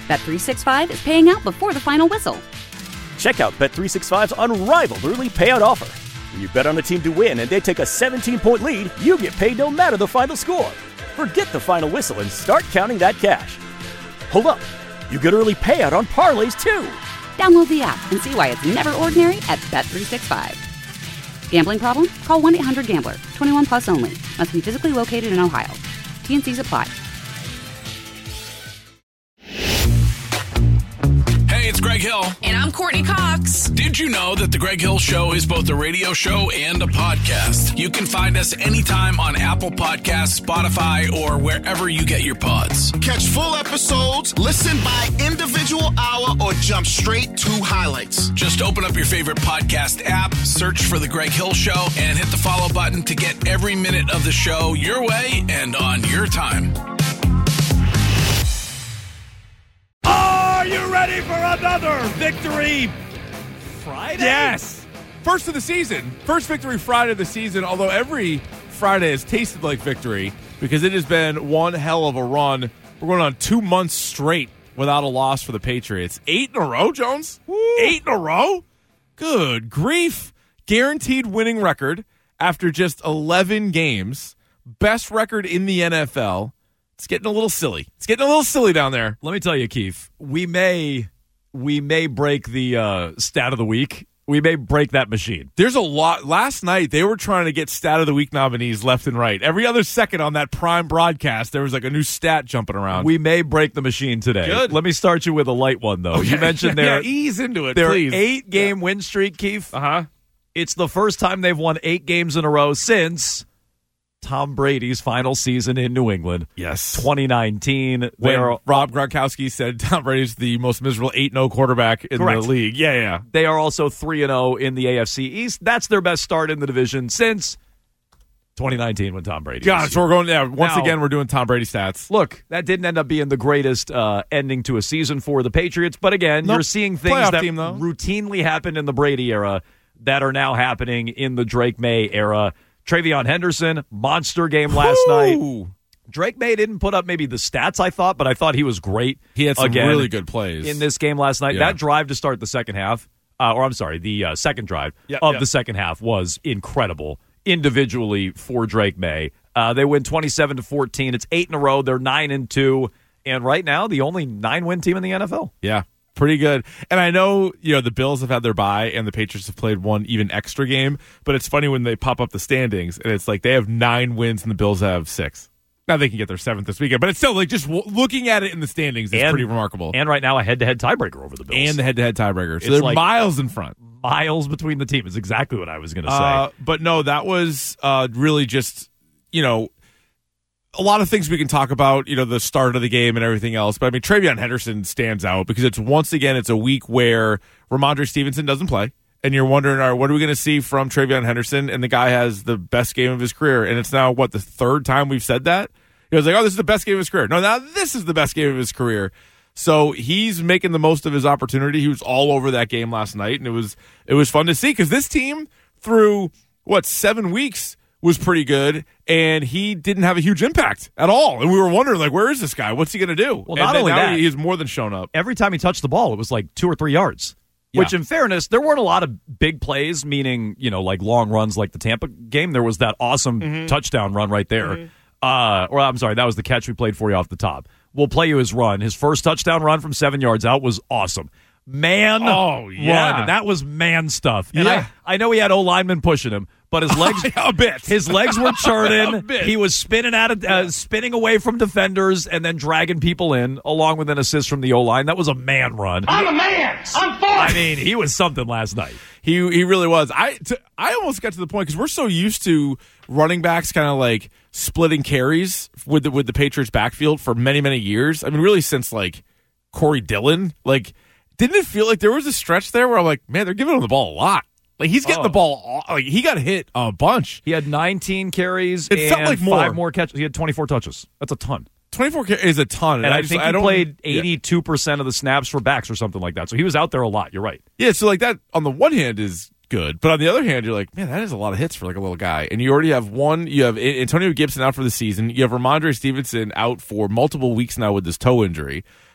Bet365 is paying out before the final whistle. Check out Bet365's unrivaled early payout offer. When you bet on a team to win and they take a 17-point lead, you get paid no matter the final score. Forget the final whistle and start counting that cash. Hold up. You get early payout on parlays, too. Download the app and see why it's never ordinary at Bet365. Gambling problem? Call 1-800-GAMBLER. 21 plus only. Must be physically located in Ohio. T&Cs apply. Hey, it's Greg Hill. And I'm Courtney Cox. Did you know that The Greg Hill Show is both a radio show and a podcast? You can find us anytime on Apple Podcasts, Spotify, or wherever you get your pods. Catch full episodes, listen by individual hour, or jump straight to highlights. Just open up your favorite podcast app, search for The Greg Hill Show, and hit the follow button to get every minute of the show your way and on your time. Are you ready for another Victory Friday? Yes. First of the season. First Victory Friday of the season, although every Friday has tasted like victory because it has been one hell of a run. We're going on 2 months straight without a loss for the Patriots. 8 in a row, Jones? Woo. 8 in a row? Good grief. Guaranteed winning record after just 11 games. Best record in the NFL. It's getting a little silly. It's getting a little silly down there. Let me tell you, Keith, we may break the stat of the week. We may break that machine. There's a lot. Last night, they were trying to get stat of the week nominees left and right. Every other second on that prime broadcast, there was like a new stat jumping around. We may break the machine today. Good. Let me start you with a light one, though. Okay. You mentioned yeah, ease into it, please. Their 8-game win streak, Keith. Uh-huh. It's the first time they've won 8 games in a row since Tom Brady's final season in New England. Yes. 2019. When Rob Gronkowski said Tom Brady's the most miserable 8-0 quarterback in Correct. the league. Yeah. They are also 3-0 in the AFC East. That's their best start in the division since 2019 when Tom Brady God, was so we're going, once Now, again, we're doing Tom Brady stats. Look, that didn't end up being the greatest ending to a season for the Patriots, but again, Nope. you're seeing things Playoff that team, though. routinely happened in the Brady era that are now happening in the Drake May era. Travion Henderson, monster game last night. Drake May didn't put up maybe the stats I thought, but I thought he was great. He had some again really good plays in this game last night. Yeah. That drive to start the second half, the second drive of the second half was incredible individually for Drake May. They win 27-14. It's 8 in a row. They're 9-2, and right now the only 9-win team in the NFL. Yeah. Pretty good. And I know, the Bills have had their bye and the Patriots have played one even extra game, but it's funny when they pop up the standings and it's like they have 9 wins and the Bills have 6. Now they can get their 7th this weekend, but it's still like just looking at it in the standings is pretty remarkable. And right now a head-to-head tiebreaker over the Bills. And the head-to-head tiebreaker. So It's they're like miles in front. Miles between the team is exactly what I was going to say. But no, that was really just, a lot of things we can talk about, the start of the game and everything else. But, I mean, Travion Henderson stands out because it's a week where Ramondre Stevenson doesn't play. And you're wondering, all right, what are we going to see from Travion Henderson? And the guy has the best game of his career. And it's now, the third time we've said that? He was like, oh, this is the best game of his career. No, now this is the best game of his career. So he's making the most of his opportunity. He was all over that game last night. And it was fun to see because this team, through, 7 weeks, was pretty good, and he didn't have a huge impact at all. And we were wondering, where is this guy? What's he going to do? Well, not only that, he's more than shown up. Every time he touched the ball, it was like 2 or 3 yards. Yeah. Which, in fairness, there weren't a lot of big plays, meaning, like long runs like the Tampa game. There was that awesome touchdown run right there. That was the catch we played for you off the top. We'll play you his run. His first touchdown run from 7 yards out was awesome. Run. That was man stuff. And I know he had O-linemen pushing him, but his legs a bit. His legs were churning. A bit. He was spinning away from defenders and then dragging people in, along with an assist from the O-line. That was a man run. I'm a man. I'm 40. I mean, he was something last night. He really was. I almost got to the point because we're so used to running backs kind of like splitting carries with the Patriots backfield for many, many years. I mean, really since Corey Dillon. Didn't it feel like there was a stretch there where I'm like, man, they're giving him the ball a lot. He's getting the ball. He got hit a bunch. He had 19 carries It felt like more. 5 more catches. He had 24 touches. That's a ton. 24 is a ton. And I think he played 82% of the snaps for backs or something like that. So he was out there a lot. You're right. Yeah, so that on the one hand is good. But on the other hand, you're like, man, that is a lot of hits for a little guy. And you already have you have Antonio Gibson out for the season. You have Ramondre Stevenson out for multiple weeks now with this toe injury.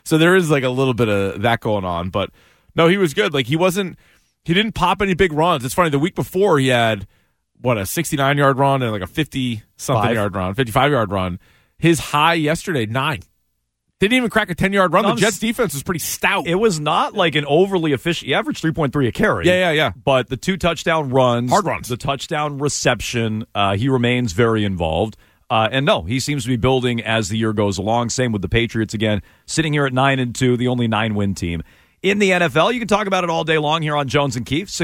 So there is like a little bit of that going on. But no, he was good. Like he didn't pop any big runs. It's funny. The week before he had a 69-yard run and like a 50-something yard run, 55-yard run. His high yesterday, 9. Didn't even crack a 10-yard run. The Jets defense was pretty stout. It was not like an overly efficient. He averaged 3.3 a carry. Yeah. But the 2 touchdown runs, hard runs, the touchdown reception, he remains very involved. And no, he seems to be building as the year goes along. Same with the Patriots again, sitting here at 9-2, the only 9-win team in the NFL. You can talk about it all day long here on Jones and Keefe,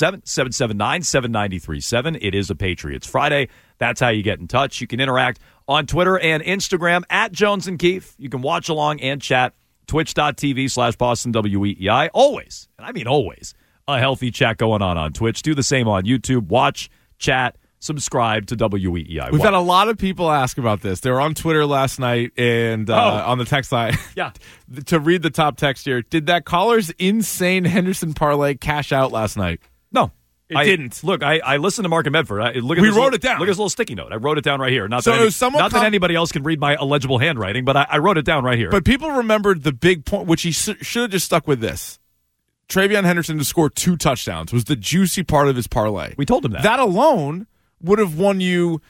617-779-7937. It is a Patriots Friday. That's how you get in touch. You can interact on Twitter and Instagram at Jones and Keefe. You can watch along and chat, twitch.tv/Boston WEEI. Always, and I mean always, a healthy chat going on Twitch. Do the same on YouTube. Watch, chat, subscribe to WEEI. We've had a lot of people ask about this. They were on Twitter last night and on the text line. Yeah. To read the top text here, did that caller's insane Henderson parlay cash out last night? No. It didn't. Look, I listened to Mark and Medford. We wrote it down. Look at this little sticky note. I wrote it down right here. Not so that anybody else can read my illegible handwriting, but I wrote it down right here. But people remembered the big point, which he should have just stuck with this. TreVeyon Henderson to score 2 touchdowns was the juicy part of his parlay. We told him that. That alone would have won you,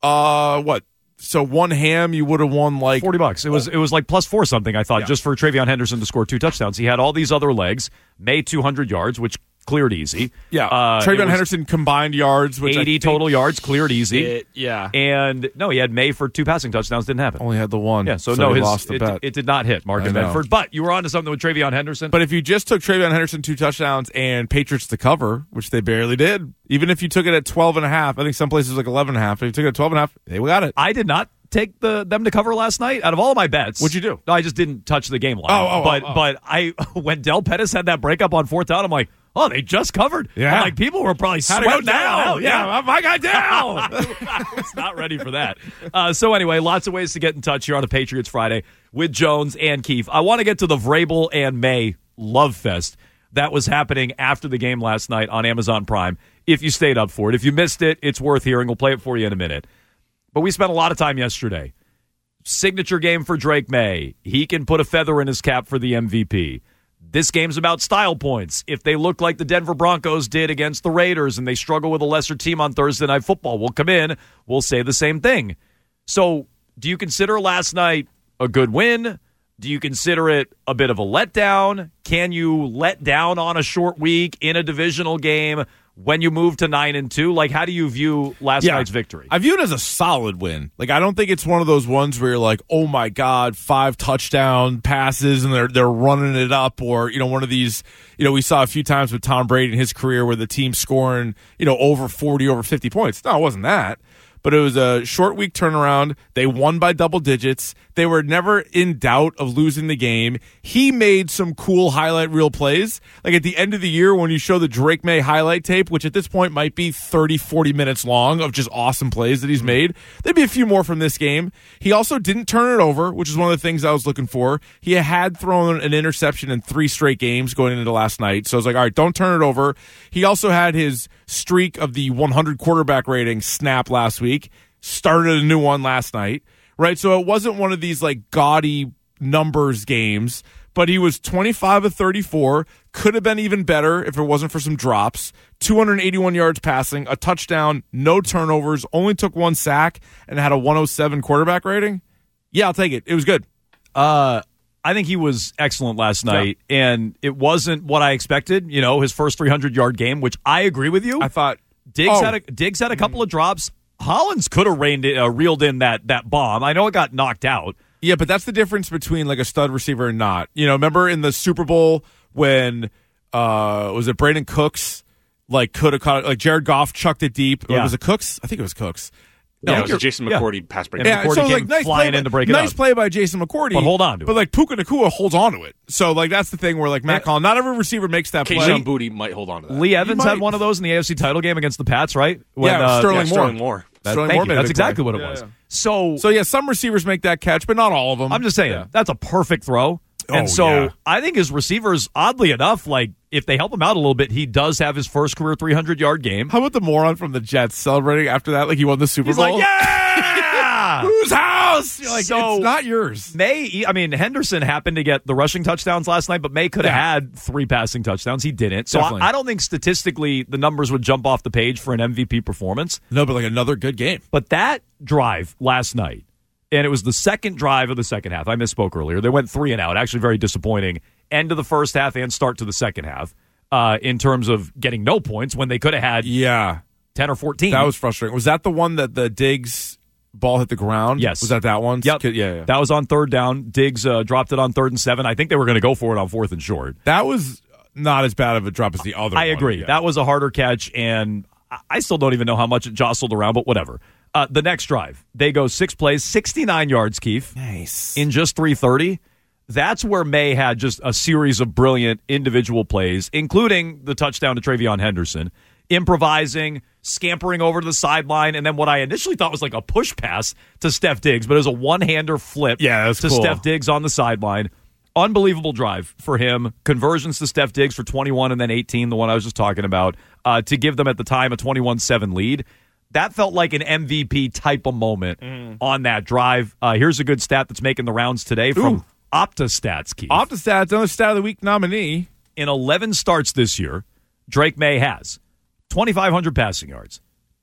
what? So one ham, you would have won like $40. It was like +4 something, I thought, just for TreVeyon Henderson to score 2 touchdowns. He had all these other legs, made 200 yards, which cleared easy. Yeah. TreVeyon Henderson combined yards, which 80 total yards, cleared easy. Yeah. And no, he had May for 2 passing touchdowns, didn't happen. Only had the one. Yeah, so no, he lost the bet. It did not hit Mark and Medford. But you were on to something with TreVeyon Henderson. But if you just took TreVeyon Henderson 2 touchdowns and Patriots to cover, which they barely did, even if you took it at 12.5, I think some places like 11.5. If you took it at 12.5, they got it. I did not take them to cover last night out of all of my bets. What'd you do? No, I just didn't touch the game line. But I when Del Pettis had that breakup on 4th down, I'm like, oh, they just covered. Yeah. I'm like, people were probably sweating down. Yeah, my guy down. I was not ready for that. So anyway, lots of ways to get in touch here on a Patriots Friday with Jones and Keefe. I want to get to the Vrabel and May love fest that was happening after the game last night on Amazon Prime. If you stayed up for it. If you missed it, it's worth hearing. We'll play it for you in a minute. But we spent a lot of time yesterday. Signature game for Drake May. He can put a feather in his cap for the MVP. This game's about style points. If they look like the Denver Broncos did against the Raiders and they struggle with a lesser team on Thursday Night Football, we'll come in, we'll say the same thing. So do you consider last night a good win? Do you consider it a bit of a letdown? Can you let down on a short week in a divisional game when you move to 9-2? Like, how do you view last night's victory? I view it as a solid win. Like, I don't think it's one of those ones where you're like, oh my God, 5 touchdown passes and they're running it up, or, you know, one of these, you know, we saw a few times with Tom Brady in his career where the team's scoring, you know, over 40, over 50 points. No, it wasn't that. But it was a short week turnaround. They won by double digits. They were never in doubt of losing the game. He made some cool highlight reel plays. Like at the end of the year when you show the Drake May highlight tape, which at this point might be 30, 40 minutes long of just awesome plays that he's made, there'd be a few more from this game. He also didn't turn it over, which is one of the things I was looking for. He had thrown an interception in 3 straight games going into last night. So I was like, all right, don't turn it over. He also had his streak of the 100 quarterback rating snap last week. Started a new one last night, right? So it wasn't one of these like gaudy numbers games, but he was 25 of 34. Could have been even better if it wasn't for some drops. 281 yards passing, a touchdown, no turnovers, only took 1 sack, and had a 107 quarterback rating. Yeah, I'll take it. It was good. I think he was excellent last night, and it wasn't what I expected. You know, his first 300-yard game, which I agree with you. I thought Diggs had a couple of drops. Hollins could have reeled in that bomb. I know it got knocked out. Yeah, but that's the difference between like a stud receiver and not. You know, remember in the Super Bowl when was it Brandon Cooks like could have caught it, like Jared Goff chucked it deep. Yeah. Or was it Cooks? I think it was Cooks. No, it was a Jason McCourty pass break. Yeah, McCourty came nice flying in to break it nice up. play by Jason McCourty. But hold on to it. But like Puka Nacua holds on to it. So like that's the thing where like Matt Collins, not every receiver makes that play. Kayshon Boutte might hold on to that. Lee Evans had one of those in the AFC title game against the Pats, right? Sterling Moore. That's exactly what it was. Yeah. So yeah, some receivers make that catch, but not all of them. I'm just saying, that's a perfect throw. And I think his receivers, oddly enough, like if they help him out a little bit, he does have his first career 300-yard game. How about the moron from the Jets celebrating after that like he won the Super Bowl? He's like, yeah! Yeah. Whose house? You're like, So, it's not yours. Henderson happened to get the rushing touchdowns last night, but May could have had 3 passing touchdowns. He didn't. So I don't think statistically the numbers would jump off the page for an MVP performance. No, but like another good game. But that drive last night, and it was the second drive of the second half. I misspoke earlier. They went 3 and out. Actually very disappointing. End of the first half and start to the second half in terms of getting no points when they could have had 10 or 14. That was frustrating. Was that the one that the Diggs ball hit the ground? Yes. Was that one? Yep. Yeah. That was on third down. Diggs dropped it on 3rd and 7. I think they were going to go for it on 4th and short. That was not as bad of a drop as the other one. I agree. Yeah. That was a harder catch, and I still don't even know how much it jostled around, but whatever. The next drive, they go 6 plays, 69 yards, Keith. Nice. In just 3:30. That's where May had just a series of brilliant individual plays, including the touchdown to TreVeyon Henderson, improvising, scampering over to the sideline, and then what I initially thought was like a push pass to Steph Diggs, but it was a one-hander flip that's to cool. Steph Diggs on the sideline. Unbelievable drive for him. Conversions to Steph Diggs for 21 and then 18, the one I was just talking about, to give them at the time a 21-7 lead. That felt like an MVP type of moment on that drive. Here's a good stat that's making the rounds today from OptaStats, Keith. OptaStats, another Stat of the Week nominee. In 11 starts this year, Drake May has 2,500 passing yards,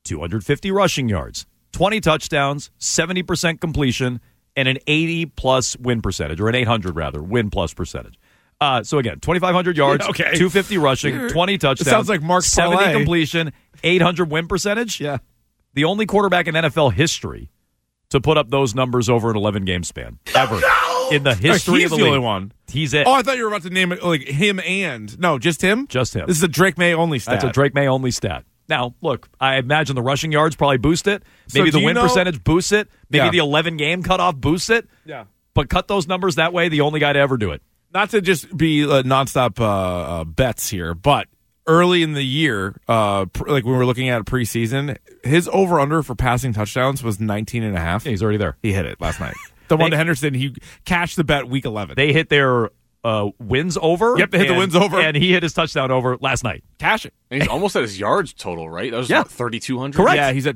250 rushing yards, 20 touchdowns, 70% completion, and an 80-plus win percentage, or an 800, rather, win-plus percentage. So, again, 2,500 yards, 250 rushing, 20 touchdowns. It sounds like Mark 70 Parlay. completion, 800 win percentage. Yeah. The only quarterback in NFL history to put up those numbers over an 11-game span, ever. In the history of the league. He's the only one. He's it. Oh, I thought you were about to name it like him and. No, just him? Just him. This is a Drake May only stat. That's a Drake May only stat. Now, look, I imagine the rushing yards probably boost it. Maybe the win percentage boosts it. Maybe the 11-game cutoff boosts it. Yeah. But cut those numbers that way, the only guy to ever do it. Not to just be nonstop bets here, but early in the year, like when we were looking at preseason, his over-under for passing touchdowns was 19.5. Yeah, he's already there. He hit it last night. The one to Henderson, he cashed the bet week 11. They hit their wins over. Yep, they hit the wins over. And he hit his touchdown over last night. Cash it. And he's almost at his yards total, right? That was 3,200? Correct. Yeah, he's at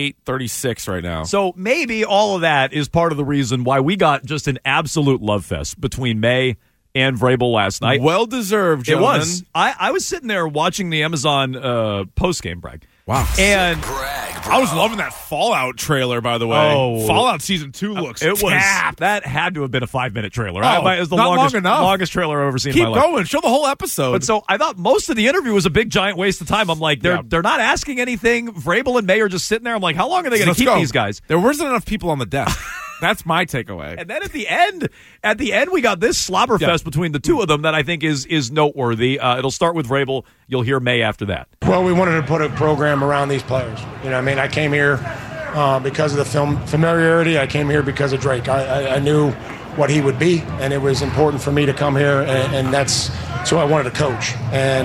28-36 right now. So maybe all of that is part of the reason why we got just an absolute love fest between May and Vrabel last night. Well deserved, gentlemen. It was. I was sitting there watching the Amazon post-game brag. Wow. And I was loving that Fallout trailer, by the way. Oh. Fallout Season 2 looks tapped. That had to have been a 5-minute trailer. Oh, It was the not longest, long enough. longest trailer I've ever seen Keep in my life. going. Show the whole episode. But so I thought most of the interview was a big, giant waste of time. I'm like, they're not asking anything. Vrabel and May are just sitting there. I'm like, how long are they going to keep these guys? There wasn't enough people on the desk. That's my takeaway. And then at the end, we got this slobber fest between the two of them that I think is noteworthy. It'll start with Vrabel. You'll hear May after that. Well, we wanted to put a program around these players. You know, I mean, I came here because of the familiarity. I came here because of Drake. I knew what he would be, and it was important for me to come here, and that's so I wanted to coach.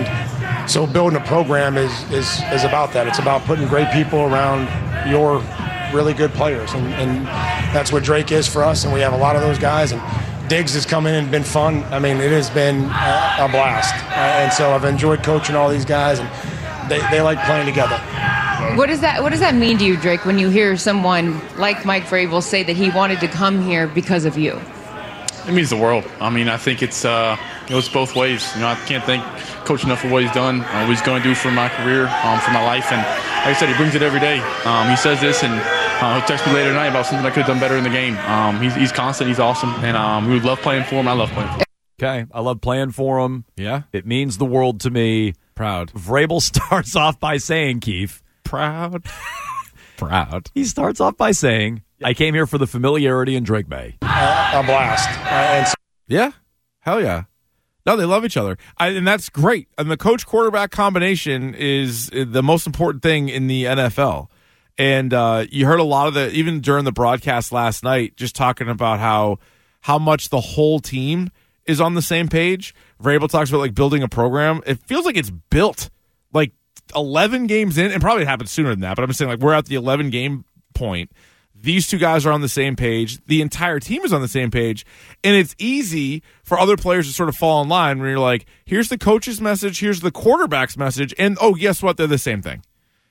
And so building a program is about that. It's about putting great people around your really good players, and that's what Drake is for us, and we have a lot of those guys. And Diggs has come in and been fun. I mean, it has been a blast, and so I've enjoyed coaching all these guys, and they like playing together. What does that mean to you, Drake, when you hear someone like Mike Vrabel say that he wanted to come here because of you? It means the world. I mean, I think it's it's both ways. You know, I can't thank Coach enough for what he's done, what he's going to do for my career, for my life, and like I said, he brings it every day. He says this, and he'll text me later tonight about something I could have done better in the game. He's constant, he's awesome, and we would love playing for him. I love playing for him. Okay, I love playing for him. Yeah, it means the world to me. Proud. Vrabel starts off by saying, Keith, proud. He starts off by saying, I came here for the familiarity and Drake May. A blast. Yeah, hell yeah. No, they love each other, and that's great. And the coach-quarterback combination is the most important thing in the NFL. And you heard a lot of the, even during the broadcast last night, just talking about how much the whole team is on the same page. Vrabel talks about like building a program. It feels like it's built like 11 games in, and probably it happened sooner than that. But I'm just saying, like, we're at the 11-game point. These two guys are on the same page. The entire team is on the same page. And it's easy for other players to sort of fall in line when you're like, here's the coach's message, here's the quarterback's message, and oh, guess what? They're the same thing.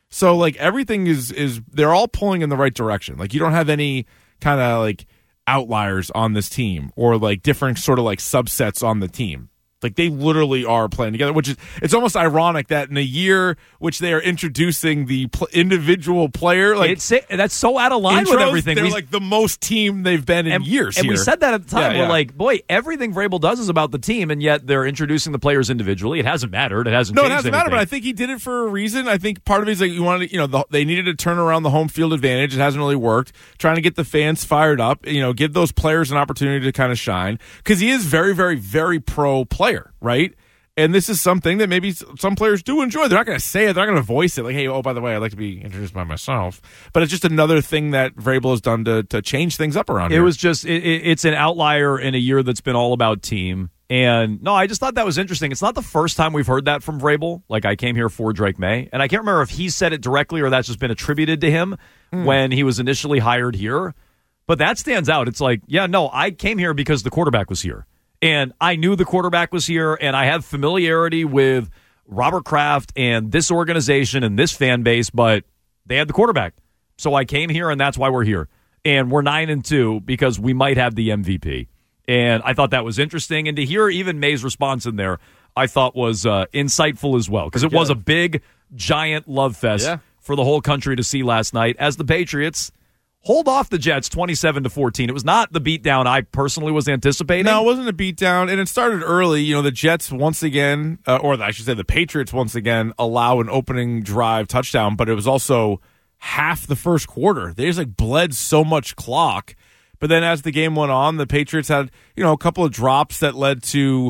So, like, everything is they're all pulling in the right direction. Like, you don't have any kind of, like, outliers on this team or, like, different sort of, like, subsets on the team. Like, they literally are playing together, which is, it's almost ironic that in a year which they are introducing the individual player, like, that's so out of line with everything. They're like the most team they've been in years. And here. we said that at the time. Yeah, We're like, boy, everything Vrabel does is about the team, and yet they're introducing the players individually. It hasn't mattered. It hasn't changed anything. Mattered, but I think he did it for a reason. I think part of it is like, they needed to turn around the home field advantage. It hasn't really worked. Trying to get the fans fired up, give those players an opportunity to kind of shine, because he is very, very, very pro player, right? And this is something that maybe some players do enjoy. They're not going to say it. They're not going to voice it. Like, hey, oh, by the way, I'd like to be introduced by myself. But it's just another thing that Vrabel has done to change things up around here. It was just, it's an outlier in a year that's been all about team. And, no, I just thought that was interesting. It's not the first time we've heard that from Vrabel. Like, I came here for Drake May. And I can't remember if he said it directly or that's just been attributed to him when he was initially hired here. But that stands out. It's like, yeah, no, I came here because the quarterback was here. And I knew the quarterback was here, and I have familiarity with Robert Kraft and this organization and this fan base, but they had the quarterback. So I came here, and that's why we're here. And we're 9-2 because we might have the MVP. And I thought that was interesting. And to hear even May's response in there, I thought was insightful as well, because it was a big, giant love fest for the whole country to see last night as the Patriots hold off the Jets 27-14. It was not the beatdown I personally was anticipating. No, it wasn't a beatdown, and it started early. The Jets once again, or I should say the Patriots once again, allow an opening drive touchdown, but it was also half the first quarter. They just bled so much clock. But then as the game went on, the Patriots had, a couple of drops that led to,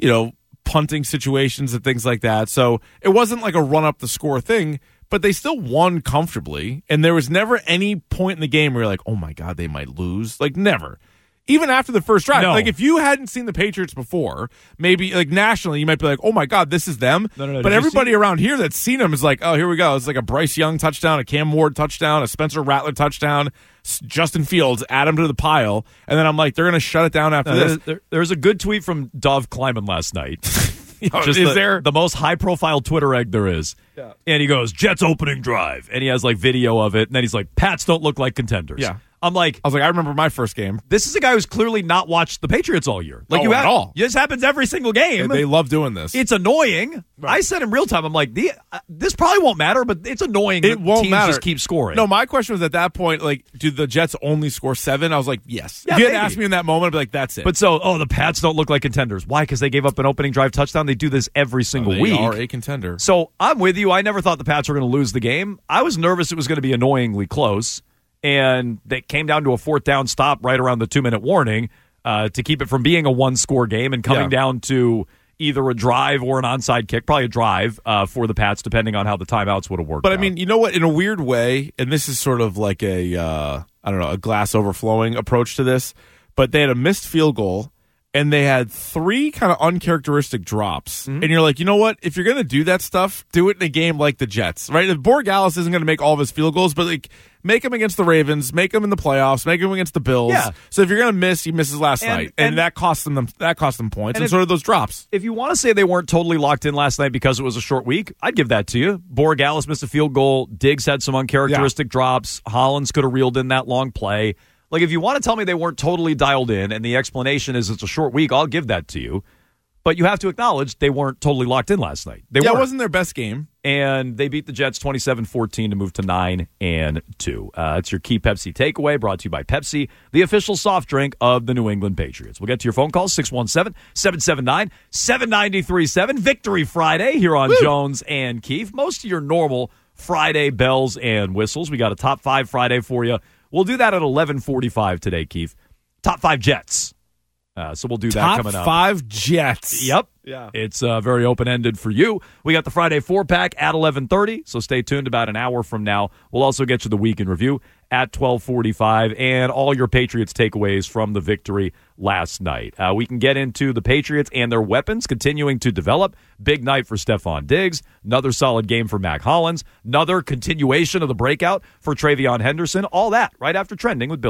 punting situations and things like that. So it wasn't like a run up the score thing. But they still won comfortably, and there was never any point in the game where you're like, oh, my God, they might lose. Like, never. Even after the first drive. No. Like, if you hadn't seen the Patriots before, maybe, like, nationally, you might be like, oh, my God, this is them. No, but everybody around here that's seen them is like, oh, here we go. It's like a Bryce Young touchdown, a Cam Ward touchdown, a Spencer Rattler touchdown, Justin Fields, add them to the pile. And then I'm like, they're going to shut it down after this. There's a good tweet from Dov Kleiman last night. Just is there the most high-profile Twitter egg there is? Yeah. And he goes, Jets opening drive. And he has, video of it. And then he's like, Pats don't look like contenders. Yeah. I was like, I remember my first game. This is a guy who's clearly not watched the Patriots all year. At all. This happens every single game. They love doing this. It's annoying. Right. I said in real time, I'm like, this probably won't matter, but it's annoying. It won't matter. Just keep scoring. No, my question was at that point, do the Jets only score 7? I was like, yes. Yeah, if you had asked me in that moment, I'd be like, that's it. But the Pats don't look like contenders. Why? Because they gave up an opening drive touchdown. They do this every single week. They are a contender. So I'm with you. I never thought the Pats were going to lose the game. I was nervous it was going to be annoyingly close. And they came down to a 4th down stop right around the 2-minute warning to keep it from being a one-score game and coming down to either a drive or an onside kick, probably a drive for the Pats, depending on how the timeouts would have worked. But out. I mean, you know what? In a weird way, and this is sort of like a glass overflowing approach to this, but they had a missed field goal. And they had 3 kind of uncharacteristic drops. Mm-hmm. And you're like, you know what? If you're going to do that stuff, do it in a game like the Jets, right? If Borregales isn't going to make all of his field goals, but make them against the Ravens, make them in the playoffs, make them against the Bills. Yeah. So if you're going to miss, he misses last night. And that cost them points and sort of those drops. If you want to say they weren't totally locked in last night because it was a short week, I'd give that to you. Borregales missed a field goal. Diggs had some uncharacteristic drops. Hollins could have reeled in that long play. If you want to tell me they weren't totally dialed in and the explanation is it's a short week, I'll give that to you. But you have to acknowledge they weren't totally locked in last night. It wasn't their best game. And they beat the Jets 27-14 to move to 9-2. It's your key Pepsi takeaway, brought to you by Pepsi, the official soft drink of the New England Patriots. We'll get to your phone calls, 617-779-7937. Victory Friday here on Jones and Keefe. Most of your normal Friday bells and whistles. We got a Top 5 Friday for you. We'll do that at 11:45 today, Keith. Top 5 Jets. So we'll do that coming up. Top 5 Jets. Yep. Yeah. It's very open-ended for you. We got the Friday 4-pack at 11:30, so stay tuned about an hour from now. We'll also get you the week in review at 12:45 and all your Patriots takeaways from the victory last night. We can get into the Patriots and their weapons continuing to develop. Big night for Stephon Diggs. Another solid game for Mac Hollins. Another continuation of the breakout for Travion Henderson. All that right after Trending with Billy.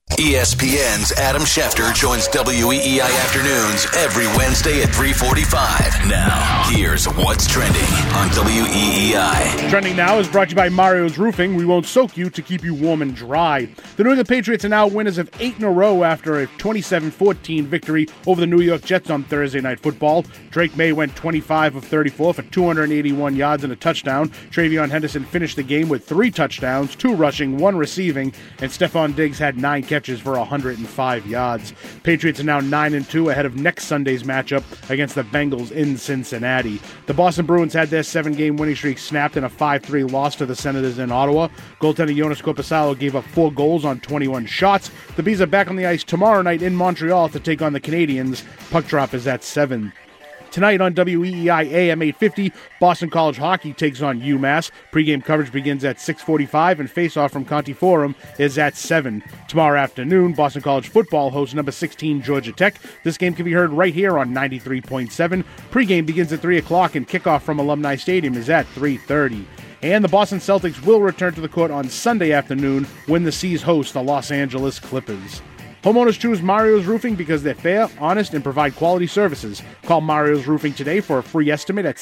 ESPN's Adam Schefter joins WEEI Afternoons every Wednesday at 3:45. Now, here's what's trending on WEEI. Trending now is brought to you by Mario's Roofing. We won't soak you to keep you warm and dry. The New England Patriots are now winners of 8 in a row after a 27-14 victory over the New York Jets on Thursday Night Football. Drake May went 25 of 34 for 281 yards and a touchdown. Travion Henderson finished the game with 3 touchdowns, 2 rushing, 1 receiving, and Stephon Diggs had 9 catches for 105 yards. Patriots are now 9-2 ahead of next Sunday's matchup against the Bengals in Cincinnati. The Boston Bruins had their 7-game winning streak snapped in a 5-3 loss to the Senators in Ottawa. Goaltender Jonas Korpisalo gave up 4 goals on 21 shots. The Bees are back on the ice tomorrow night in Montreal to take on the Canadiens. Puck drop is at 7. Tonight on WEEI AM 850, Boston College Hockey takes on UMass. Pre-game coverage begins at 6:45, and face-off from Conti Forum is at 7. Tomorrow afternoon, Boston College Football hosts number 16 Georgia Tech. This game can be heard right here on 93.7. Pre-game begins at 3 o'clock, and kickoff from Alumni Stadium is at 3:30. And the Boston Celtics will return to the court on Sunday afternoon when the C's host the Los Angeles Clippers. Homeowners choose Mario's Roofing because they're fair, honest, and provide quality services. Call Mario's Roofing today for a free estimate at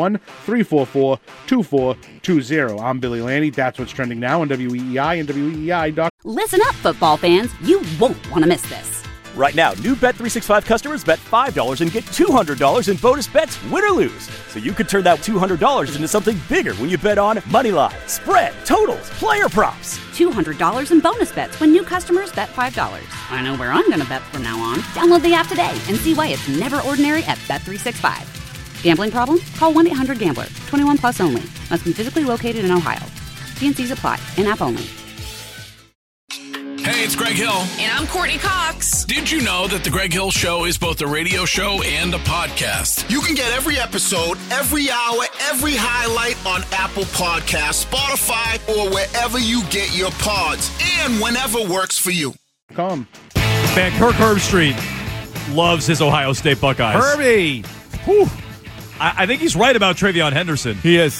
781-344-2420. I'm Billy Lanny. That's what's trending now on WEEI and WEEI.com. Listen up, football fans. You won't want to miss this. Right now, new Bet365 customers bet $5 and get $200 in bonus bets, win or lose. So you could turn that $200 into something bigger when you bet on money line, spread, totals, player props. $200 in bonus bets when new customers bet $5. I know where I'm going to bet from now on. Download the app today and see why it's never ordinary at Bet365. Gambling problem? Call 1-800-GAMBLER. 21 plus only. Must be physically located in Ohio. T&Cs apply. In-app only. Hey, it's Greg Hill. And I'm Courtney Cox. Did you know that The Greg Hill Show is both a radio show and a podcast? You can get every episode, every hour, every highlight on Apple Podcasts, Spotify, or wherever you get your pods, and whenever works for you. Come. Man, Kirk Herbstreit loves his Ohio State Buckeyes. Herbie! Whew. I think he's right about Travion Henderson. He is.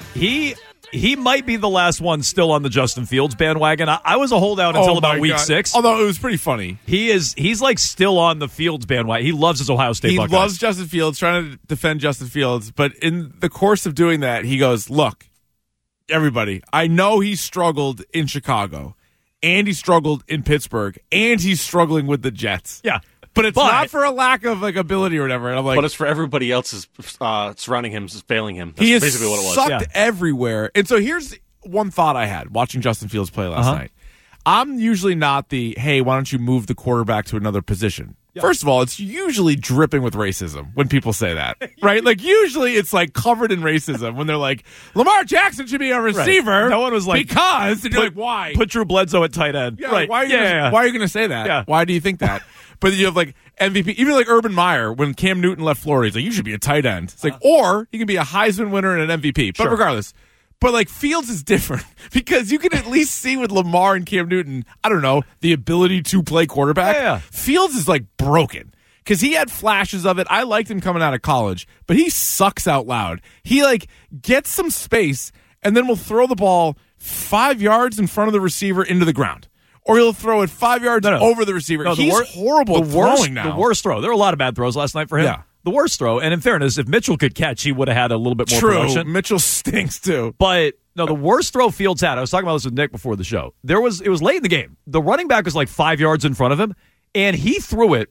He might be the last one still on the Justin Fields bandwagon. I was a holdout until about week 6. Although it was pretty funny. He's like still on the Fields bandwagon. He loves his Ohio State Buckeyes. He loves Justin Fields, trying to defend Justin Fields. But in the course of doing that, he goes, look, everybody, I know he struggled in Chicago, and he struggled in Pittsburgh, and he's struggling with the Jets. Yeah. But it's not for a lack of like ability or whatever. And I'm like, but it's for everybody else's surrounding him, failing him. That's he is basically what it was. Sucked everywhere. And so here's one thought I had watching Justin Fields play last night. I'm usually not the, hey, why don't you move the quarterback to another position? Yeah. First of all, it's usually dripping with racism when people say that, right? Like usually it's like covered in racism when they're like, Lamar Jackson should be a receiver. Right. No one was like, because, and you're like, why? Put Drew Bledsoe at tight end. Yeah, right. Why are you going to say that? Yeah. Why do you think that? But you have like MVP, even like Urban Meyer, when Cam Newton left Florida, he's like, you should be a tight end. It's like, or he can be a Heisman winner and an MVP. But regardless, but like Fields is different because you can at least see with Lamar and Cam Newton, I don't know, the ability to play quarterback. Yeah. Fields is like broken because he had flashes of it. I liked him coming out of college, but he sucks out loud. He like gets some space and then will throw the ball 5 yards in front of the receiver into the ground. Or he'll throw it 5 yards over the receiver. He's horrible at throwing now. The worst throw. There were a lot of bad throws last night for him. Yeah. The worst throw. And in fairness, if Mitchell could catch, he would have had a little bit more production. Mitchell stinks too. But no, the worst throw Fields had, I was talking about this with Nick before the show. It was late in the game. The running back was like 5 yards in front of him, and he threw it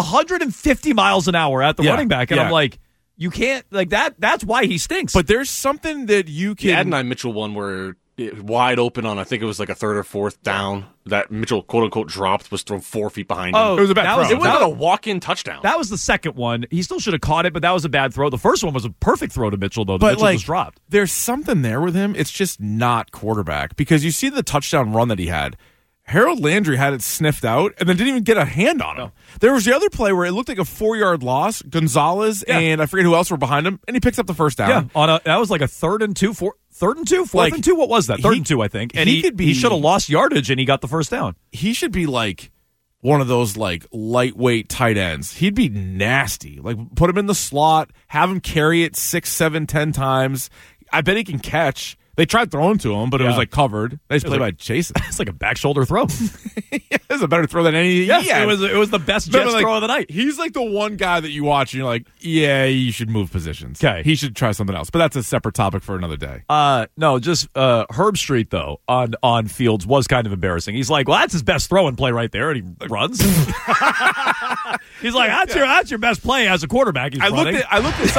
150 miles an hour at the running back. And I'm like, you can't, like that. That's why he stinks. But there's something that you can. The Adonai Mitchell one where wide open on, I think it was like a 3rd or 4th down that Mitchell quote unquote dropped was thrown 4 feet behind him. Oh, it was a bad throw. It was a walk-in touchdown. That was the second one. He still should have caught it, but that was a bad throw. The first one was a perfect throw to Mitchell, though. Mitchell was dropped. There's something there with him. It's just not quarterback because you see the touchdown run that he had. Harold Landry had it sniffed out and then didn't even get a hand on him. There was the other play where it looked like a 4-yard loss. Gonzalez and I forget who else were behind him, and he picks up the first down. Yeah, that was like a 3rd and 2, 4th and 2, 4th and 2. What was that? 3rd and 2, I think. And he should have lost yardage, and he got the first down. He should be like one of those like lightweight tight ends. He'd be nasty. Like put him in the slot, have him carry it 6, 7, 10 times. I bet he can catch. They tried throwing to him, but it was like covered. Nice play by Jason. It's like a back shoulder throw. It was a better throw than any. Yeah, it was the best Jets throw of the night. He's like the one guy that you watch and you're like, yeah, you should move positions. Okay, he should try something else. But that's a separate topic for another day. No, just Herb Street though on Fields was kind of embarrassing. He's like, well, that's his best throw and play right there, and he runs. He's like, that's your best play as a quarterback. He's running. I looked this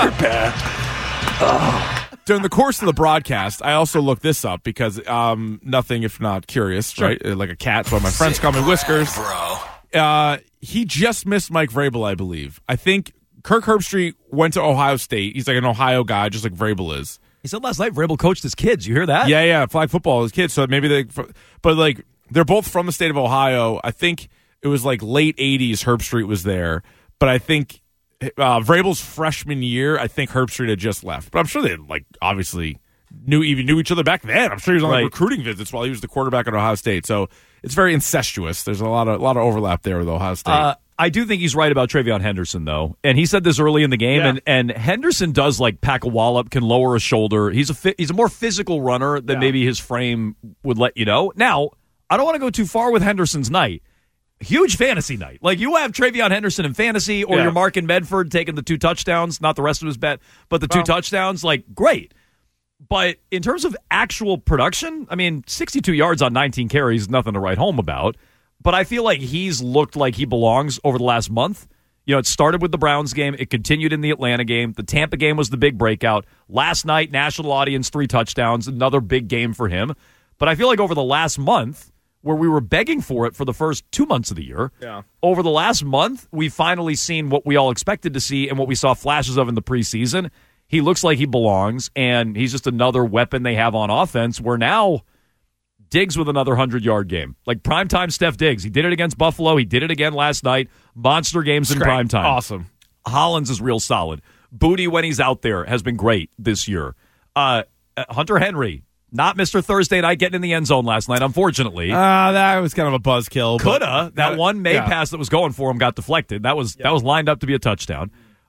up. During the course of the broadcast, I also looked this up because nothing if not curious, right? Like a cat. So my friends call me Whiskers. Bro. He just missed Mike Vrabel, I believe. I think Kirk Herbstreit went to Ohio State. He's like an Ohio guy, just like Vrabel is. He said last night Vrabel coached his kids. You hear that? Yeah, flag football, his kids. So maybe but like they're both from the state of Ohio. I think it was like late 80s Herbstreit was there. But I think Vrabel's freshman year, I think Herbstreit had just left. But I'm sure they like obviously knew each other back then. I'm sure he was on like recruiting visits while he was the quarterback at Ohio State. So it's very incestuous. There's a lot of overlap there with Ohio State. I do think he's right about TreVeyon Henderson, though. And he said this early in the game, and Henderson does like pack a wallop, can lower a shoulder. He's a more physical runner than maybe his frame would let you know. Now, I don't want to go too far with Henderson's night. Huge fantasy night. Like, you have TreVeyon Henderson in fantasy, or you're Markin Medford taking the 2 touchdowns, not the rest of his bet, but the 2 touchdowns, like, great. But in terms of actual production, I mean, 62 yards on 19 carries is nothing to write home about. But I feel like he's looked like he belongs over the last month. You know, it started with the Browns game. It continued in the Atlanta game. The Tampa game was the big breakout. Last night, national audience, 3 touchdowns, another big game for him. But I feel like over the last month, where we were begging for it for the first 2 months of the year, over the last month, we've finally seen what we all expected to see and what we saw flashes of in the preseason. He looks like he belongs, and he's just another weapon they have on offense, where now Diggs with another 100-yard game. Like primetime Steph Diggs. He did it against Buffalo. He did it again last night. Monster games in primetime. Awesome. Hollins is real solid. Booty, when he's out there, has been great this year. Hunter Henry, not Mr. Thursday night getting in the end zone last night, unfortunately. That was kind of a buzzkill. Coulda. That one May pass that was going for him got deflected. That was lined up to be a touchdown.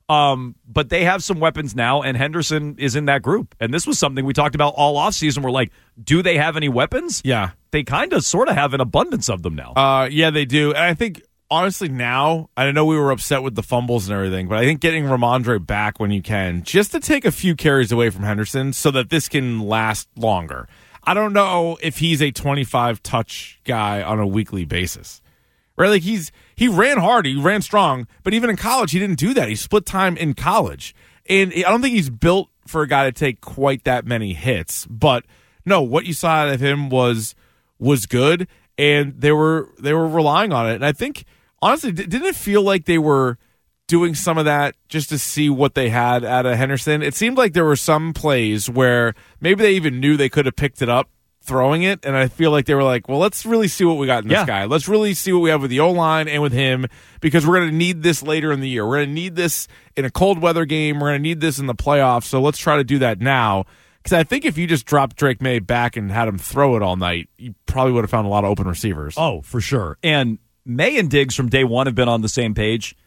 But they have some weapons now, and Henderson is in that group. And this was something we talked about all offseason. We're like, do they have any weapons? Yeah. They kind of sort of have an abundance of them now. Yeah, they do. And I think, honestly, now, I know we were upset with the fumbles and everything, but I think getting Ramondre back when you can, just to take a few carries away from Henderson so that this can last longer. I don't know if he's a 25-touch guy on a weekly basis. Right, like he ran hard, he ran strong, but even in college, he didn't do that. He split time in college, and I don't think he's built for a guy to take quite that many hits. But no, what you saw out of him was good, and they were relying on it. And I think honestly, didn't it feel like they were doing some of that just to see what they had out of Henderson? It seemed like there were some plays where maybe they even knew they could have picked it up throwing it, and I feel like they were like, well, let's really see what we got in this guy. Let's really see what we have with the O-line and with him, because we're going to need this later in the year. We're going to need this in a cold weather game. We're going to need this in the playoffs, so let's try to do that now. Because I think if you just dropped Drake May back and had him throw it all night, you probably would have found a lot of open receivers. Oh, for sure. And May and Diggs from day one have been on the same page.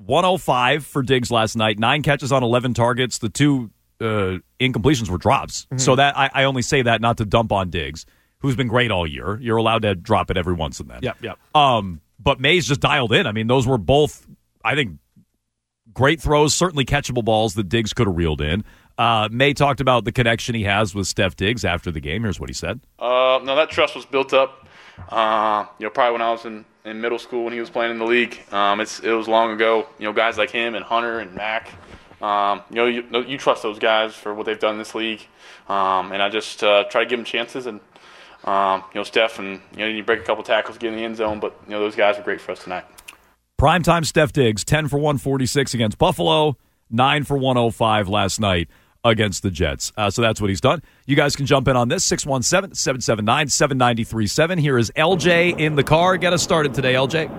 105 for Diggs last night, 9 catches on 11 targets. The 2 incompletions were drops. Mm-hmm. So that I only say that not to dump on Diggs, who's been great all year. You're allowed to drop it every once in then. Yep. But May's just dialed in. I mean, those were both, I think, great throws, certainly catchable balls that Diggs could have reeled in. May talked about the connection he has with Steph Diggs after the game. Here's what he said. No, that trust was built up, probably when I was in middle school when he was playing in the league. It was long ago. Guys like him and Hunter and Mac, you trust those guys for what they've done in this league. And I just try to give them chances. And, Steph, and, you break a couple tackles, get in the end zone. But, those guys are great for us tonight. Primetime Steph Diggs, 10 for 146 against Buffalo, 9 for 105 last night against the Jets. So that's what he's done. You guys can jump in on this, 617-779-7937. Here is LJ in the car. Get us started today, LJ.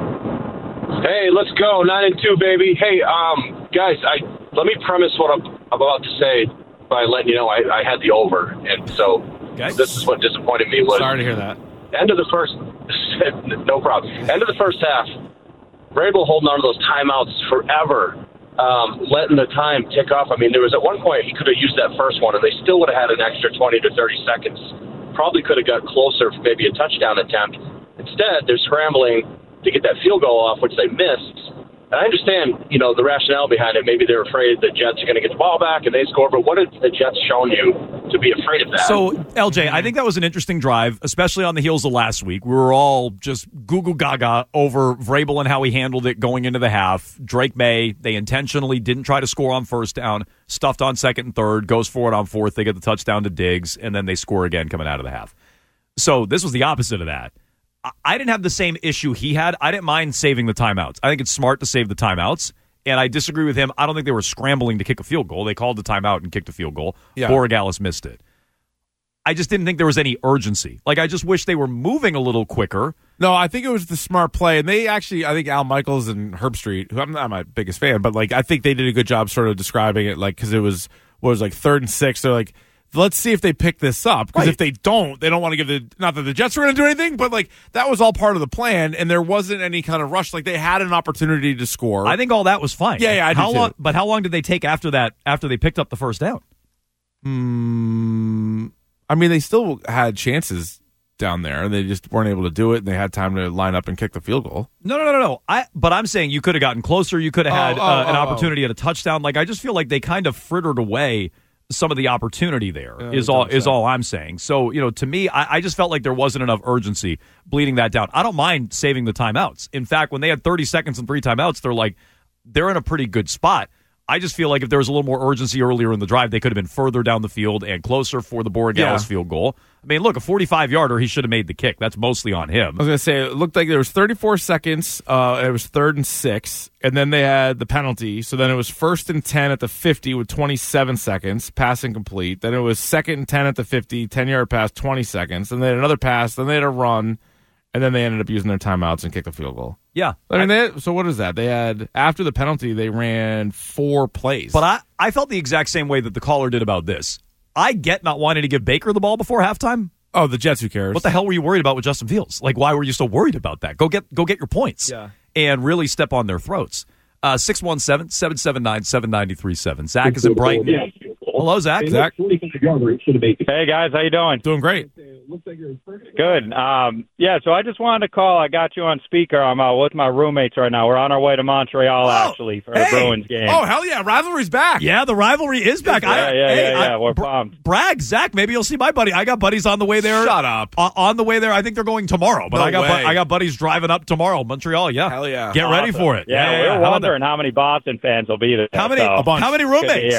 Hey, let's go. 9-2, baby. Hey, guys, let me premise what I'm about to say by letting you know I had the over. And so This is what disappointed me. Sorry to hear that. End of the first no problem. End of the first half, Vrabel holding on to those timeouts forever. letting the time tick off. I mean, there was at one point he could have used that first one, and they still would have had an extra 20 to 30 seconds. Probably could have got closer for maybe a touchdown attempt. Instead, they're scrambling to get that field goal off, which they missed. And I understand, the rationale behind it. Maybe they're afraid the Jets are going to get the ball back and they score. But what have the Jets shown you to be afraid of that? So, LJ, I think that was an interesting drive, especially on the heels of last week. We were all just goo gaga over Vrabel and how he handled it going into the half. Drake May, they intentionally didn't try to score on first down, stuffed on second and third, goes for it on fourth. They get the touchdown to Diggs, and then they score again coming out of the half. So this was the opposite of that. I didn't have the same issue he had. I didn't mind saving the timeouts. I think it's smart to save the timeouts, and I disagree with him. I don't think they were scrambling to kick a field goal. They called the timeout and kicked a field goal. Yeah. Borregales missed it. I just didn't think there was any urgency. I just wish they were moving a little quicker. No, I think it was the smart play. And they actually, I think Al Michaels and Herbstreit, who I'm not my biggest fan, but I think they did a good job sort of describing it, because it was 3rd and 6. They're like, let's see if they pick this up, because if they don't want to give not that the Jets were going to do anything, but that was all part of the plan, and there wasn't any kind of rush. They had an opportunity to score. I think all that was fine. Yeah, I do how long? too. But how long did they take after that? After they picked up the first down? I mean, they still had chances down there, and they just weren't able to do it, and they had time to line up and kick the field goal. No. But I'm saying you could have gotten closer. You could have had an opportunity at a touchdown. I just feel like they kind of frittered away some of the opportunity there. Is all I'm saying. So, to me, I just felt like there wasn't enough urgency bleeding that down. I don't mind saving the timeouts. In fact, when they had 30 seconds and 3 timeouts, they're in a pretty good spot. I just feel like if there was a little more urgency earlier in the drive, they could have been further down the field and closer for the Borregales field goal. I mean, look, a 45-yarder, he should have made the kick. That's mostly on him. I was going to say, it looked like there was 34 seconds. It was 3rd and 6, and then they had the penalty. So then it was 1st and 10 at the 50 with 27 seconds, pass incomplete. Then it was 2nd and 10 at the 50, 10-yard pass, 20 seconds. Then they had another pass. Then they had a run, and then they ended up using their timeouts and kicked the field goal. Yeah. I mean, so what is that? They had, after the penalty, they ran 4 plays. But I felt the exact same way that the caller did about this. I get not wanting to give Baker the ball before halftime. Oh, the Jets, who cares? What the hell were you worried about with Justin Fields? Why were you so worried about that? Go get your points and really step on their throats. 617-779-7937. Zach is in Brighton. Hello, Zach. Hey guys, how you doing? Doing great. Good. So I just wanted to call. I got you on speaker. I'm with my roommates right now. We're on our way to Montreal, actually, for the Bruins game. Oh, hell yeah. Rivalry's back. Yeah, the rivalry is back. We're pumped. Brag, Zach. Maybe you'll see my buddy. I got buddies on the way there. Shut up. On the way there. I think they're going tomorrow, but I got buddies driving up tomorrow. Montreal, yeah. Hell yeah. Get ready for it. Yeah, we were wondering how many Boston fans will be there. How many roommates?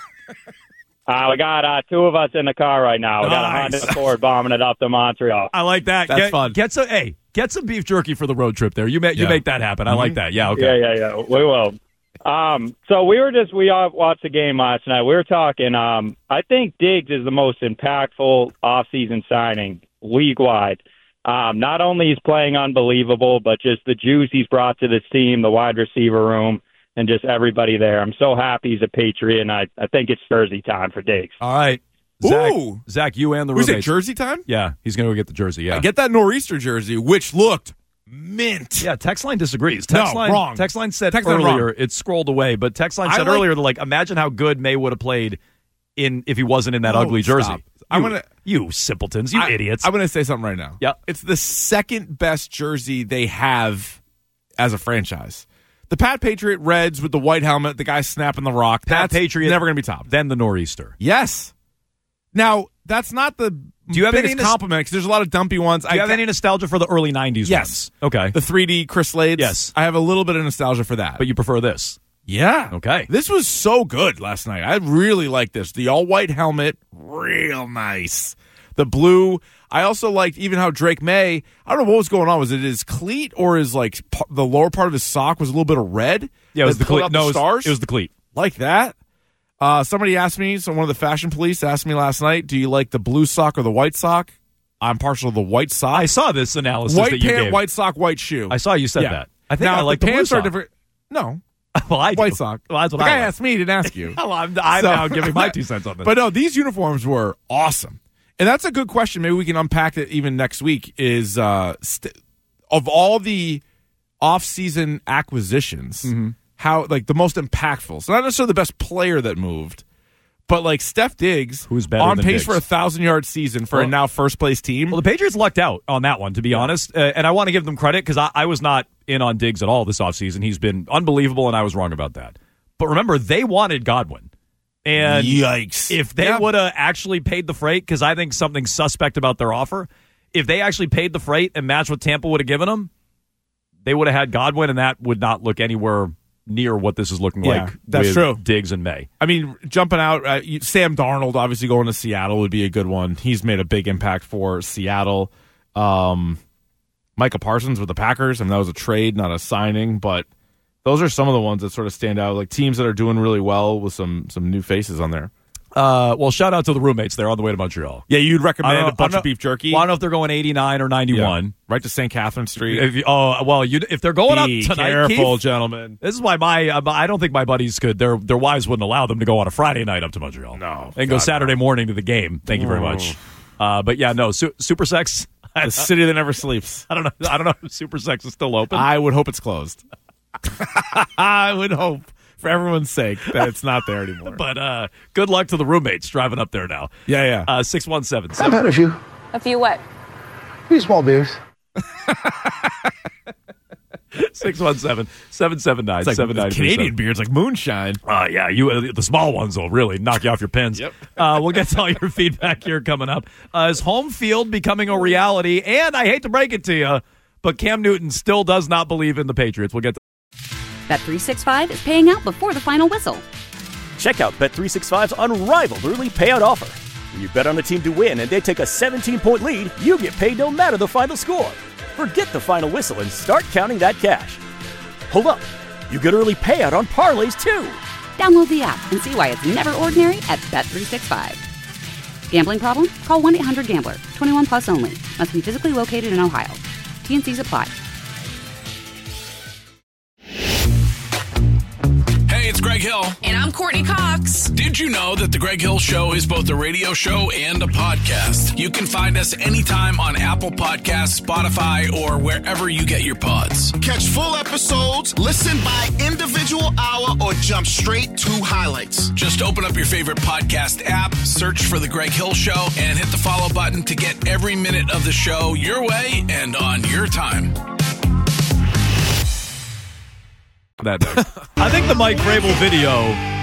We got 2 of us in the car right now. We got a Honda Accord bombing it up to Montreal. I like that. That's fun. Get some beef jerky for the road trip there. You make that happen. I like that. Yeah, okay. Yeah. We will. So we all watched the game last night. We were talking. I think Diggs is the most impactful offseason signing league-wide. Not only he's playing unbelievable, but just the juice he's brought to this team, the wide receiver room, and just everybody there. I'm so happy he's a Patriot, and I think it's jersey time for Diggs. All right. Zach, you and the roommates. Was it jersey time? Yeah, he's going to go get the jersey, yeah. I get that nor'easter jersey, which looked mint. Yeah, Textline disagrees. Wrong. Textline said earlier, it scrolled away, but Textline said earlier, imagine how good May would have played if he wasn't in that ugly jersey. You simpletons, you idiots. I'm going to say something right now. Yeah. It's the second best jersey they have as a franchise. The Pat Patriot Reds with the white helmet, the guy snapping the rock. That's Patriot never going to be top. Then the nor'easter. Yes. Now, that's not the biggest compliment because there's a lot of dumpy ones. Do you have any nostalgia for the early 90s Yes. ones? Okay. The 3D Chris Slades? Yes. I have a little bit of nostalgia for that. But you prefer this? Yeah. Okay. This was so good last night. I really liked this. The all-white helmet, real nice. The blue. I also liked even how Drake May, I don't know what was going on. Was it his cleat or his the lower part of his sock was a little bit of red? Yeah, it was the cleat. No, stars? It was the cleat. Like that. Somebody asked me, one of the fashion police asked me last night, do you like the blue sock or the white sock? I'm partial to the white sock. I saw this analysis white that you pant, gave. White sock, white shoe. I saw you said that. I think now, I like the pants blue are sock. different. No. Well, I do. White sock. Well, that's what the guy I like. asked me, he didn't ask you. Well, I'm now giving my 2 cents on this. But no, these uniforms were awesome. And that's a good question. Maybe we can unpack it even next week. Of all the off-season acquisitions, how like the most impactful. So not necessarily the best player that moved, but like Steph Diggs, who's better on than pace Diggs. for a 1,000-yard season for a now first place team. Well, the Patriots lucked out on that one, to be honest, and I want to give them credit because I was not in on Diggs at all this offseason. He's been unbelievable, and I was wrong about that. But remember, they wanted Godwin. And yikes. If they would have actually paid the freight, because I think something's suspect about their offer, if they actually paid the freight and matched what Tampa would have given them, they would have had Godwin, and that would not look anywhere near what this is looking like that's with true. Diggs and May. I mean, jumping out, Sam Darnold obviously going to Seattle would be a good one. He's made a big impact for Seattle. Micah Parsons with the Packers, that was a trade, not a signing, but those are some of the ones that sort of stand out, like teams that are doing really well with some new faces on there. Well, shout out to the roommates there on the way to Montreal. Yeah, you'd recommend a bunch of beef jerky? Well, I don't know if they're going 89 or 91. Yeah. Right to St. Catherine Street. If they're going up tonight, careful, Keith, gentlemen. This is why I don't think my buddies could. Their wives wouldn't allow them to go on a Friday night up to Montreal. No. And go Saturday morning to the game. Thank you very much. But yeah, no, Super Sex. The city that never sleeps. I don't know if Super Sex is still open. I would hope it's closed. I would hope, for everyone's sake, that it's not there anymore. But good luck to the roommates driving up there now. Yeah. 617. I've had a few. A few what? A few small beers. 617-779-7937. Canadian beers like moonshine. Yeah, the small ones will really knock you off your pins. Yep. We'll get to all your feedback here coming up. Is home field becoming a reality? And I hate to break it to you, but Cam Newton still does not believe in the Patriots. We'll get to Bet365 is paying out before the final whistle. Check out Bet365's unrivaled early payout offer. When you bet on a team to win and they take a 17-point lead, you get paid no matter the final score. Forget the final whistle and start counting that cash. Hold up. You get early payout on parlays, too. Download the app and see why it's never ordinary at Bet365. Gambling problem? Call 1-800-GAMBLER. 21 plus only. Must be physically located in Ohio. T&Cs apply. Hey, it's Greg Hill. And I'm Courtney Cox. Did you know that The Greg Hill Show is both a radio show and a podcast? You can find us anytime on Apple Podcasts, Spotify, or wherever you get your pods. Catch full episodes, listen by individual hour, or jump straight to highlights. Just open up your favorite podcast app, search for The Greg Hill Show, and hit the follow button to get every minute of the show your way and on your time. I think the Mike Vrabel video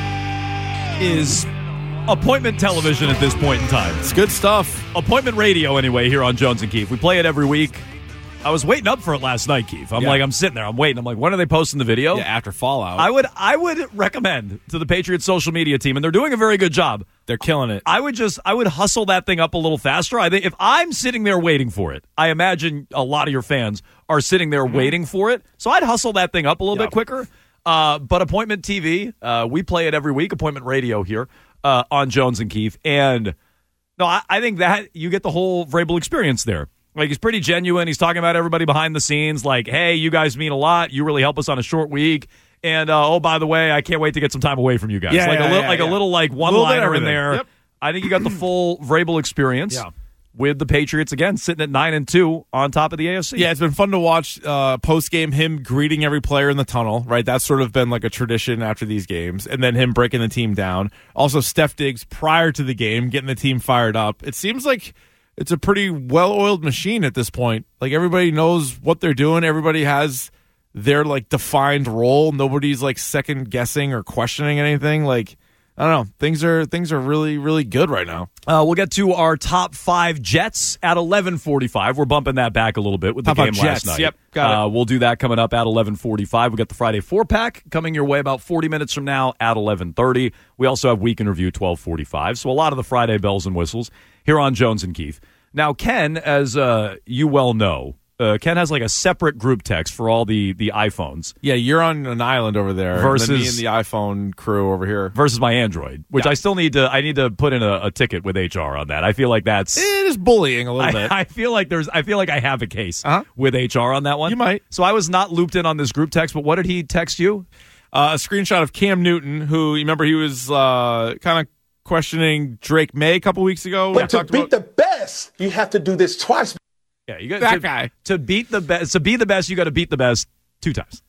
is appointment television at this point in time. It's good stuff. Appointment radio, anyway, here on Jones and Keefe. We play it every week. I was waiting up for it last night, Keefe. I'm sitting there. I'm waiting. I'm like, when are they posting the video? Yeah, after Fallout. I would recommend to the Patriots social media team, and they're doing a very good job. They're killing it. I would hustle that thing up a little faster. I think if I'm sitting there waiting for it, I imagine a lot of your fans are sitting there waiting for it. So I'd hustle that thing up a little bit quicker. But Appointment TV, we play it every week. Appointment Radio here on Jones and Keefe. And no, I think that you get the whole Vrabel experience there. Like, he's pretty genuine. He's talking about everybody behind the scenes. Like, hey, you guys mean a lot. You really help us on a short week. And, oh, by the way, I can't wait to get some time away from you guys. A little one-liner in there. Yep. I think you got the full Vrabel experience with the Patriots, again, sitting at 9-2 on top of the AFC. Yeah, it's been fun to watch post-game him greeting every player in the tunnel, right? That's sort of been like a tradition after these games. And then him breaking the team down. Also, Steph Diggs prior to the game, getting the team fired up. It seems like it's a pretty well-oiled machine at this point. Like, everybody knows what they're doing. Everybody has their, like, defined role. Nobody's, like, second-guessing or questioning anything. Like, I don't know. Things are really, really good right now. We'll get to our top 5 Jets at 11:45. We're bumping that back a little bit with the game last night. Yep, got it. We'll do that coming up at 11:45. We got the Friday 4-pack coming your way about 40 minutes from now at 11:30. We also have Week in Review 12:45. So a lot of the Friday bells and whistles here on Jones and Keefe. Now, Ken, as you well know, Ken has like a separate group text for all the iPhones. Yeah, you're on an island over there. Versus and me and the iPhone crew over here. Versus my Android, which I still need to put in a ticket with HR on that. I feel like that's it is bullying a little bit. I feel like I have a case with HR on that one. You might. So I was not looped in on this group text, but what did he text you? A screenshot of Cam Newton, who you remember he was kind of questioning Drake May a couple weeks ago. But to beat the best, you have to do this twice. Yeah, you got that guy. To beat the best, to be the best, you got to beat the best 2 times.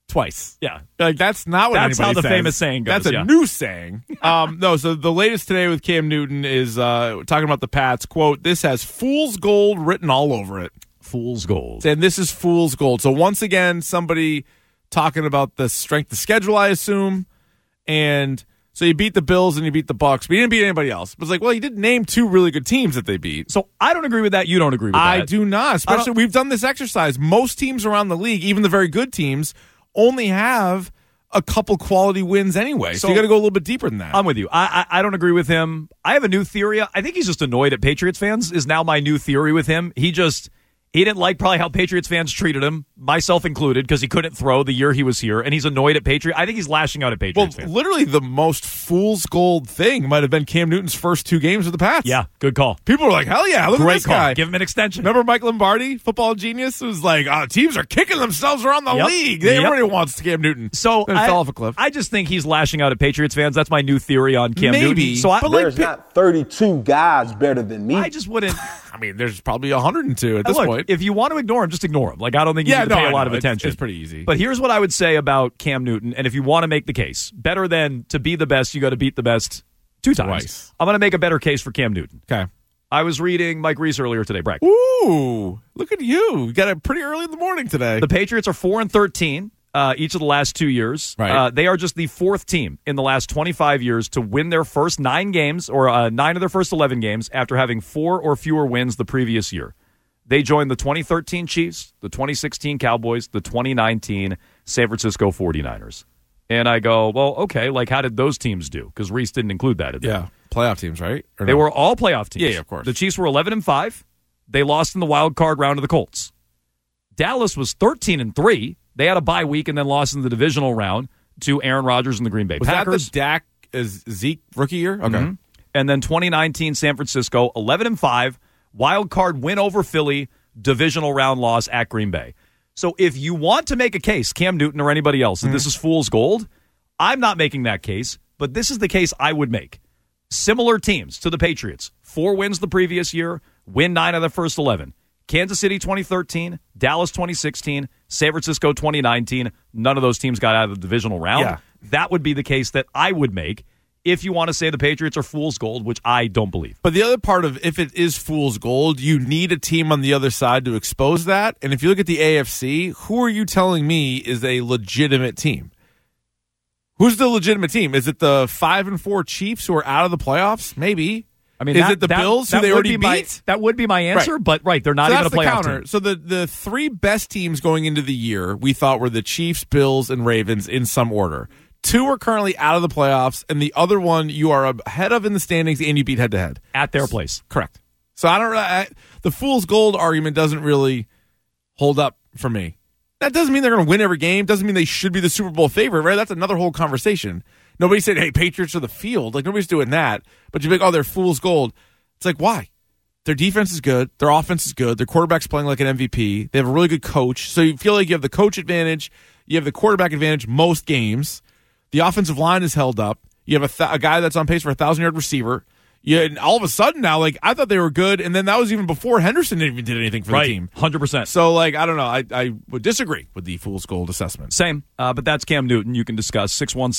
twice. Yeah. Like, that's not what That's anybody how the says. famous saying goes. That's a new saying. No, so the latest today with Cam Newton is talking about the Pats. Quote, this has fool's gold written all over it. Fool's gold. And this is fool's gold. So once again, somebody talking about the strength of schedule, I assume. And so you beat the Bills and you beat the Bucs, but you didn't beat anybody else. It was like, well, you did name two really good teams that they beat. So I don't agree with that. You don't agree with that. I do not. Especially, we've done this exercise. Most teams around the league, even the very good teams, only have a couple quality wins anyway. So you got to go a little bit deeper than that. I'm with you. I don't agree with him. I have a new theory. I think he's just annoyed at Patriots fans is now my new theory with him. He didn't like probably how Patriots fans treated him, myself included, because he couldn't throw the year he was here, and he's annoyed at Patriots. I think he's lashing out at Patriots fans. Literally the most fool's gold thing might have been Cam Newton's first two games with the Pats. Yeah, good call. People were like, hell yeah, look at this guy. Give him an extension. Remember Mike Lombardi, football genius, was like, teams are kicking themselves around the league. Everybody wants Cam Newton. So then fell off a cliff. I just think he's lashing out at Patriots fans. That's my new theory on Cam Newton. So there's not 32 guys better than me. I just wouldn't. I mean, there's probably 102 at this point. If you want to ignore him, just ignore him. Like, I don't think you need to pay a lot of attention. It's pretty easy. But here's what I would say about Cam Newton, and if you want to make the case, better than to be the best, you got to beat the best two times. Twice. I'm going to make a better case for Cam Newton. Okay. I was reading Mike Reese earlier today, Bragg. Ooh, look at you. You got it pretty early in the morning today. The Patriots are 4-13 each of the last 2 years. Right. They are just the fourth team in the last 25 years to win their first 9 games, or 9 of their first 11 games, after having 4 or fewer wins the previous year. They joined the 2013 Chiefs, the 2016 Cowboys, the 2019 San Francisco 49ers. And I go, well, okay, like how did those teams do? Because Reese didn't include that. Yeah, playoff teams, right? Or they no? were all playoff teams. Yeah, of course. The Chiefs were 11-5. They lost in the wild card round to the Colts. Dallas was 13-3. They had a bye week and then lost in the divisional round to Aaron Rodgers and the Green Bay Packers. Was that the Dak Zeke rookie year? Okay. Mm-hmm. And then 2019 San Francisco, 11-5. Wild card win over Philly, divisional round loss at Green Bay. So if you want to make a case, Cam Newton or anybody else, that this is fool's gold, I'm not making that case, but this is the case I would make. Similar teams to the Patriots. 4 wins the previous year, win 9 of the first 11. Kansas City 2013, Dallas 2016, San Francisco 2019. None of those teams got out of the divisional round. Yeah. That would be the case that I would make if you want to say the Patriots are fool's gold, which I don't believe. But the other part of if it is fool's gold, you need a team on the other side to expose that. And if you look at the AFC, who are you telling me is a legitimate team? Who's the legitimate team? Is it the 5-4 Chiefs who are out of the playoffs? Maybe. I mean, is it the Bills who they already beat? That would be my answer, but they're not even a playoff team. So the 3 best teams going into the year we thought were the Chiefs, Bills, and Ravens in some order. 2 are currently out of the playoffs, and the other one you are ahead of in the standings, and you beat head-to-head. At their place. Correct. So the fool's gold argument doesn't really hold up for me. That doesn't mean they're going to win every game. Doesn't mean they should be the Super Bowl favorite, right? That's another whole conversation. Nobody said, hey, Patriots are the field. Like, nobody's doing that. But you're like, oh, they're fool's gold. It's like, why? Their defense is good. Their offense is good. Their quarterback's playing like an MVP. They have a really good coach. So you feel like you have the coach advantage. You have the quarterback advantage most games. The offensive line is held up. You have a guy that's on pace for a 1,000-yard receiver. Yeah, and all of a sudden now, like, I thought they were good, and then that was even before Henderson even did anything for the team. 100%. So, like, I don't know. I would disagree with the fool's gold assessment. Same, but that's Cam Newton. You can discuss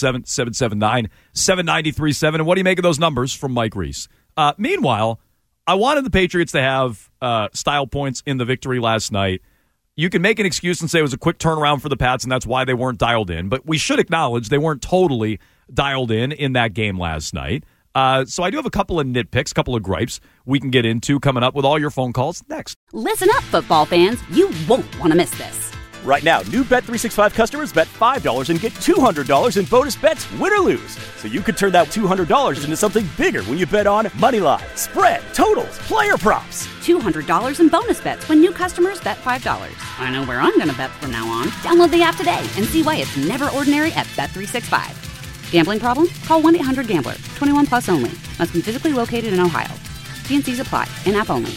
617-779-7937. And what do you make of those numbers from Mike Reese? Meanwhile, I wanted the Patriots to have style points in the victory last night. You can make an excuse and say it was a quick turnaround for the Pats, and that's why they weren't dialed in. But we should acknowledge they weren't totally dialed in that game last night. So I do have a couple of nitpicks, a couple of gripes we can get into coming up with all your phone calls next. Listen up, football fans. You won't want to miss this. Right now, new Bet365 customers bet $5 and get $200 in bonus bets, win or lose. So you could turn that $200 into something bigger when you bet on moneyline, spread, totals, player props. $200 in bonus bets when new customers bet $5. I know where I'm going to bet from now on. Download the app today and see why it's never ordinary at Bet365. Gambling problem? Call 1-800-GAMBLER. 21 plus only. Must be physically located in Ohio. T&Cs apply. In-app only.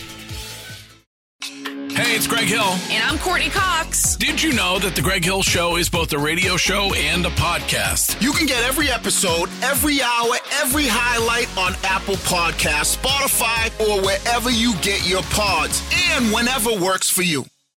Hey, it's Greg Hill. And I'm Courtney Cox. Did you know that The Greg Hill Show is both a radio show and a podcast? You can get every episode, every hour, every highlight on Apple Podcasts, Spotify, or wherever you get your pods, and whenever works for you.